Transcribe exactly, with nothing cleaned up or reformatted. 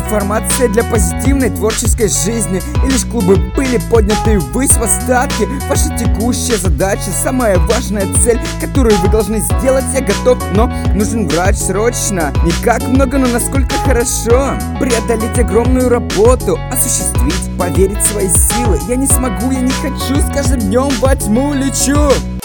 информация для позитивной творческой жизни. И лишь клубы пыли, поднятые ввысь в остатки. Ваша текущая задача, самая важная цель, которую вы должны сделать. Я готов, но нужен врач срочно. Не как много, но насколько хорошо. Преодолеть огромную работу, осуществить, поверить в свои силы. Я не смогу, я не хочу, с каждым днем во тьму лечу.